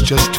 just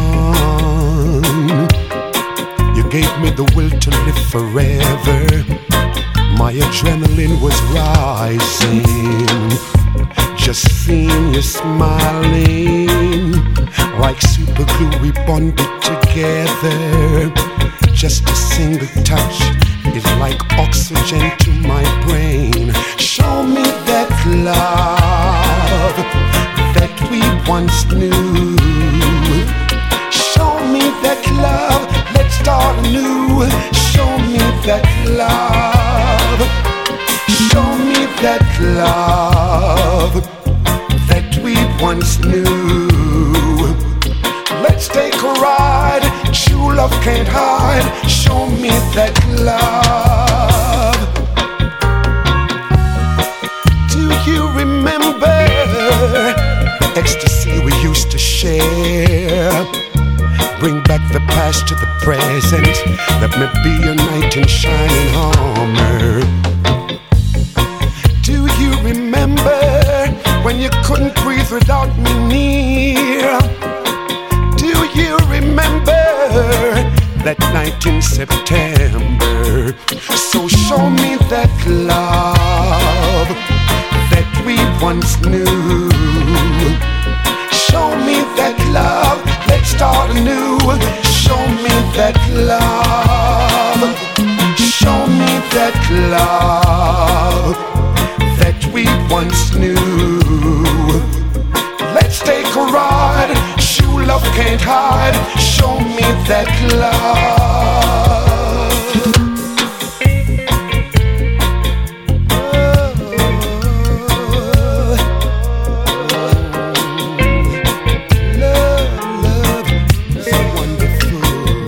fun. You gave me the will to live forever. My adrenaline was rising, just seeing you smiling. Like super glue we bonded together. Just a single touch is like oxygen to my brain. Show me that love that we once knew. Show me that love, let's start anew. Show me that love. Show me that love that we once knew. Let's take a ride, true love can't hide. Show me that love. Do you remember the ecstasy we used to share? Bring back the past to the present. Let me be your knight in shining armor. Do you remember when you couldn't breathe without me near? Do you remember that night in September? So show me that love that we once knew. Show me that love, let's start anew. Show me that love. Show me that love that we once knew. Let's take a ride, true love can't hide. Show me that love. Love is wonderful.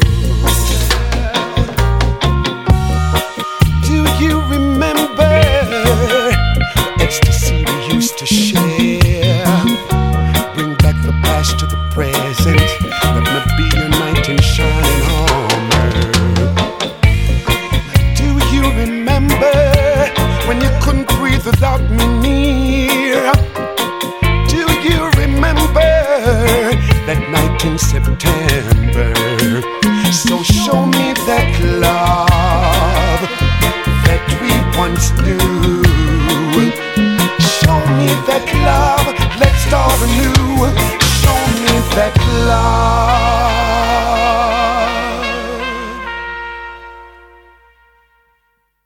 Do you remember the ecstasy we used to share? Bring back the past to the present. Let me be your knight in shining armor. Do you remember when you couldn't breathe without me near? Do you remember that night in September? So show me that love that we once knew. Show me that love, let's start anew. Show me that love.